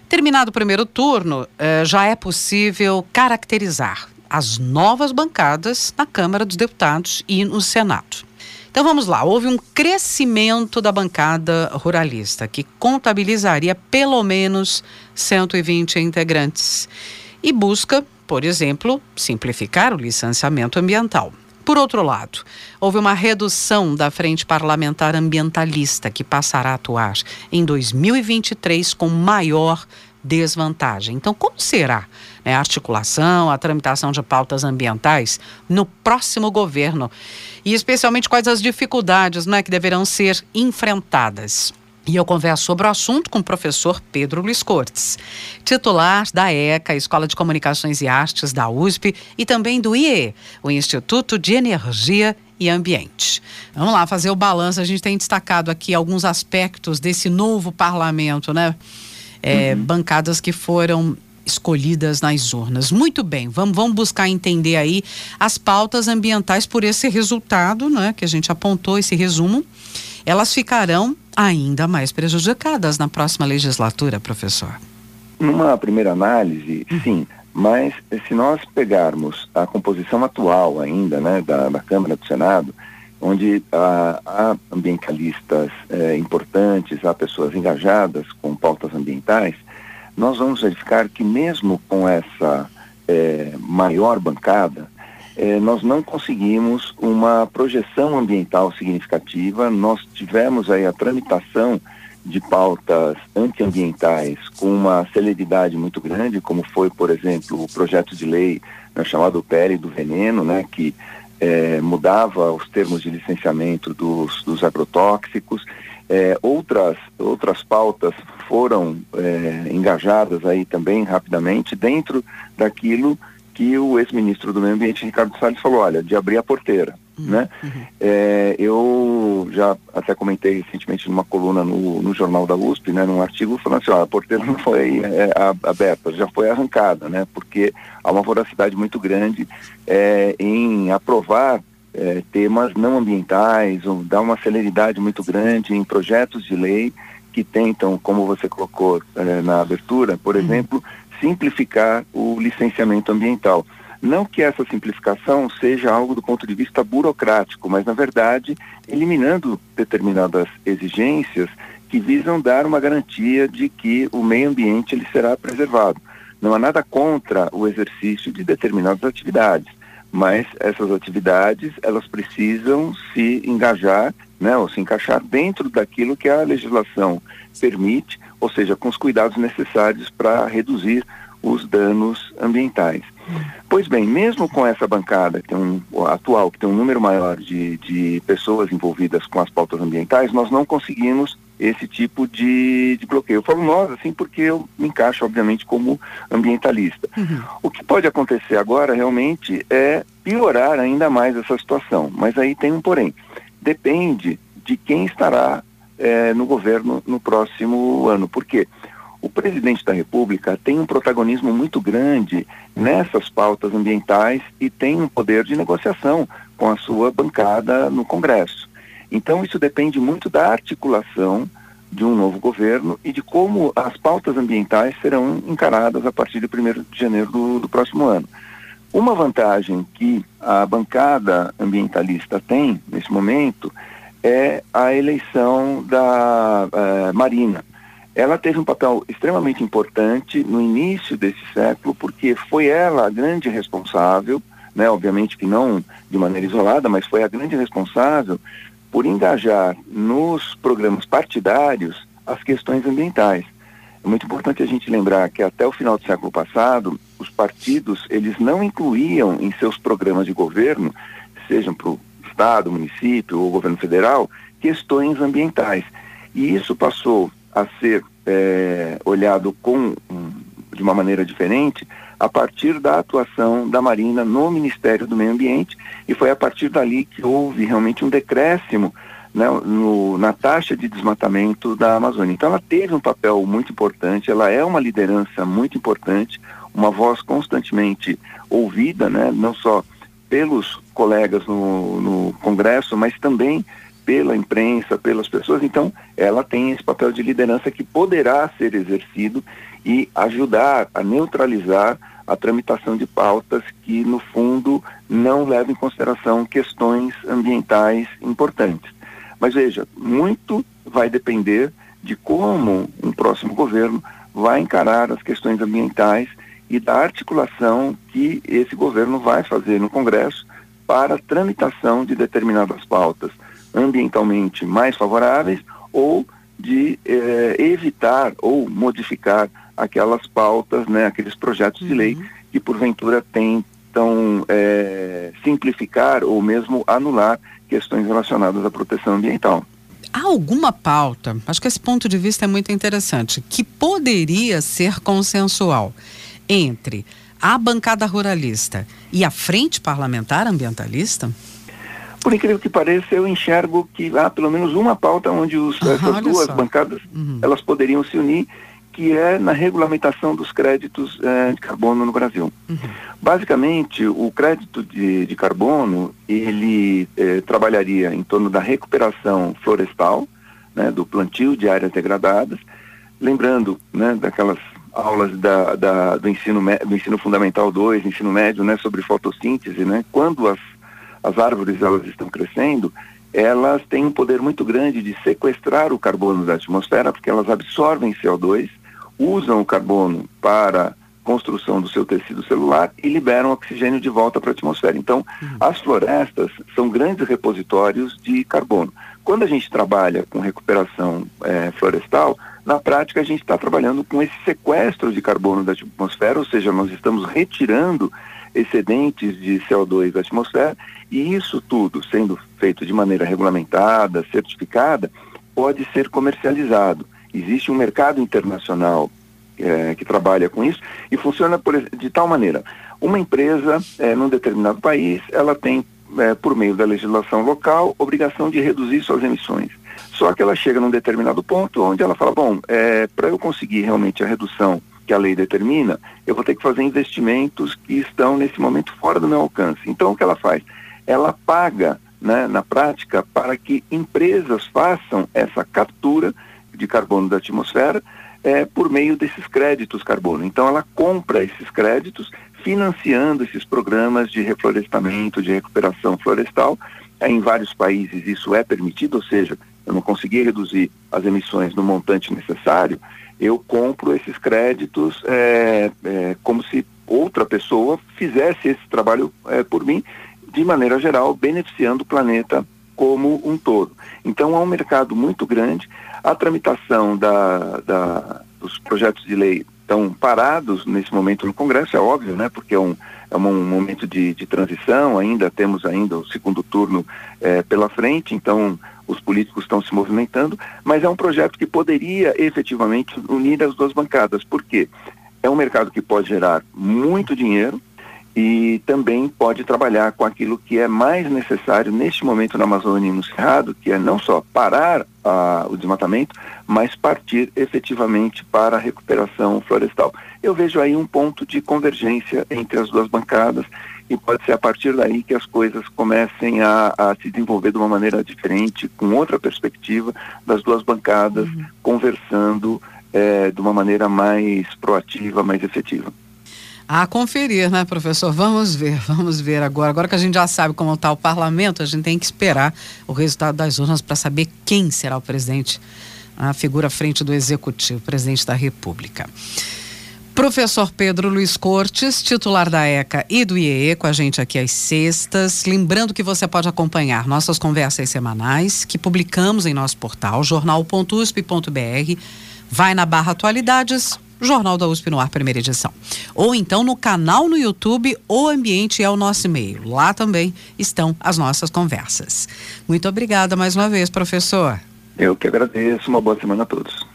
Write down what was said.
Terminado o primeiro turno, já é possível caracterizar as novas bancadas na Câmara dos Deputados e no Senado. Então vamos lá, houve um crescimento da bancada ruralista, que contabilizaria pelo menos 120 integrantes e busca, por exemplo, simplificar o licenciamento ambiental. Por outro lado, houve uma redução da Frente Parlamentar Ambientalista, que passará a atuar em 2023 com maior desvantagem. Então, como será, a articulação, a tramitação de pautas ambientais no próximo governo? E especialmente quais as dificuldades, que deverão ser enfrentadas? E eu converso sobre o assunto com o professor Pedro Luiz Cortes, titular da ECA, Escola de Comunicações e Artes da USP, e também do IEE, o Instituto de Energia e Ambiente. Vamos lá fazer o balanço. A gente tem destacado aqui alguns aspectos desse novo parlamento, bancadas que foram escolhidas nas urnas. Muito bem, vamos buscar entender aí as pautas ambientais por esse resultado, que a gente apontou, esse resumo. Elas ficarão ainda mais prejudicadas na próxima legislatura, professor? Numa primeira análise, sim, mas se nós pegarmos a composição atual ainda, da Câmara do Senado, onde há ambientalistas importantes, há pessoas engajadas com pautas ambientais, nós vamos verificar que mesmo com essa maior bancada, nós não conseguimos uma projeção ambiental significativa. Nós tivemos aí a tramitação de pautas antiambientais com uma celeridade muito grande, como foi, por exemplo, o projeto de lei chamado PL do Veneno, que mudava os termos de licenciamento dos agrotóxicos. Outras pautas foram engajadas aí também rapidamente dentro daquilo que o ex-ministro do Meio Ambiente, Ricardo Salles, falou, de abrir a porteira, eu já até comentei recentemente numa coluna no Jornal da USP, num artigo, falando assim, a porteira não foi aberta, já foi arrancada, porque há uma voracidade muito grande em aprovar temas não ambientais, ou dar uma celeridade muito grande em projetos de lei que tentam, como você colocou na abertura, por exemplo, simplificar o licenciamento ambiental. Não que essa simplificação seja algo do ponto de vista burocrático, mas, na verdade, eliminando determinadas exigências que visam dar uma garantia de que o meio ambiente ele será preservado. Não há nada contra o exercício de determinadas atividades, mas essas atividades, elas precisam se engajar, ou se encaixar dentro daquilo que a legislação permite, ou seja, com os cuidados necessários para reduzir os danos ambientais. Pois bem, mesmo com essa bancada atual, que tem um número maior de pessoas envolvidas com as pautas ambientais, nós não conseguimos esse tipo de bloqueio. Eu falo nós, assim, porque eu me encaixo, obviamente, como ambientalista. O que pode acontecer agora, realmente, é piorar ainda mais essa situação. Mas aí tem um porém. Depende de quem estará no governo no próximo ano. Por quê? O presidente da República tem um protagonismo muito grande nessas pautas ambientais e tem um poder de negociação com a sua bancada no Congresso. Então, isso depende muito da articulação de um novo governo e de como as pautas ambientais serão encaradas a partir de 1º de janeiro do próximo ano. Uma vantagem que a bancada ambientalista tem, nesse momento, é a eleição da Marina. Ela teve um papel extremamente importante no início desse século, porque foi ela a grande responsável, obviamente que não de maneira isolada, mas foi a grande responsável por engajar nos programas partidários as questões ambientais. É muito importante a gente lembrar que até o final do século passado, os partidos, eles não incluíam em seus programas de governo, sejam para o Estado, município ou governo federal, questões ambientais. E isso passou a ser olhado de uma maneira diferente a partir da atuação da Marina no Ministério do Meio Ambiente, e foi a partir dali que houve realmente um decréscimo na taxa de desmatamento da Amazônia. Então ela teve um papel muito importante, ela é uma liderança muito importante, uma voz constantemente ouvida, não só pelos colegas no Congresso, mas também pela imprensa, pelas pessoas. Então, ela tem esse papel de liderança que poderá ser exercido e ajudar a neutralizar a tramitação de pautas que, no fundo, não levam em consideração questões ambientais importantes. Mas veja, muito vai depender de como um próximo governo vai encarar as questões ambientais e da articulação que esse governo vai fazer no Congresso para a tramitação de determinadas pautas ambientalmente mais favoráveis ou de evitar ou modificar aquelas pautas, né, aqueles projetos de lei que porventura tentam simplificar ou mesmo anular questões relacionadas à proteção ambiental. Há alguma pauta, acho que esse ponto de vista é muito interessante, que poderia ser consensual entre a bancada ruralista e a frente parlamentar ambientalista? Por incrível que pareça, eu enxergo que há pelo menos uma pauta onde essas duas bancadas elas poderiam se unir, que é na regulamentação dos créditos de carbono no Brasil. Basicamente, o crédito de carbono, ele trabalharia em torno da recuperação florestal, né, do plantio de áreas degradadas, lembrando, né, daquelas aulas do ensino fundamental 2, ensino médio, né, sobre fotossíntese, né, quando as árvores elas estão crescendo, elas têm um poder muito grande de sequestrar o carbono da atmosfera, porque elas absorvem CO2, usam o carbono para construção do seu tecido celular e liberam oxigênio de volta para a atmosfera. Então, as florestas são grandes repositórios de carbono. Quando a gente trabalha com recuperação florestal, na prática a gente está trabalhando com esse sequestro de carbono da atmosfera, ou seja, nós estamos retirando excedentes de CO2 da atmosfera, e isso tudo, sendo feito de maneira regulamentada, certificada, pode ser comercializado. Existe um mercado internacional que trabalha com isso e funciona de tal maneira. Uma empresa, num determinado país, ela tem, por meio da legislação local, obrigação de reduzir suas emissões. Só que ela chega num determinado ponto onde ela fala, bom, para eu conseguir realmente a redução que a lei determina, eu vou ter que fazer investimentos que estão, nesse momento, fora do meu alcance. Então, o que ela faz? Ela paga, né, na prática, para que empresas façam essa captura de carbono da atmosfera por meio desses créditos carbono. Então, ela compra esses créditos, financiando esses programas de reflorestamento, de recuperação florestal. Em vários países isso é permitido, ou seja, eu não consegui reduzir as emissões no montante necessário, eu compro esses créditos como se outra pessoa fizesse esse trabalho por mim, de maneira geral, beneficiando o planeta como um todo. Então, há um mercado muito grande. A tramitação dos projetos de lei estão parados nesse momento no Congresso, é óbvio, né? Porque é um momento de transição, temos o segundo turno pela frente, então os políticos estão se movimentando, mas é um projeto que poderia efetivamente unir as duas bancadas. Por quê? É um mercado que pode gerar muito dinheiro e também pode trabalhar com aquilo que é mais necessário neste momento na Amazônia e no Cerrado, que é não só parar o desmatamento, mas partir efetivamente para a recuperação florestal. Eu vejo aí um ponto de convergência entre as duas bancadas e pode ser a partir daí que as coisas comecem a se desenvolver de uma maneira diferente, com outra perspectiva, das duas bancadas conversando de uma maneira mais proativa, mais efetiva. A conferir, né, professor? Vamos ver agora. Agora que a gente já sabe como está o parlamento, a gente tem que esperar o resultado das urnas para saber quem será o presidente, a figura à frente do executivo, presidente da República. Professor Pedro Luiz Cortes, titular da ECA e do IEE, com a gente aqui às sextas. Lembrando que você pode acompanhar nossas conversas semanais, que publicamos em nosso portal, jornal.usp.br, vai na barra Atualidades, Jornal da USP no ar, primeira edição. Ou então no canal no YouTube, O Ambiente é o nosso e-mail. Lá também estão as nossas conversas. Muito obrigada mais uma vez, professor. Eu que agradeço. Uma boa semana a todos.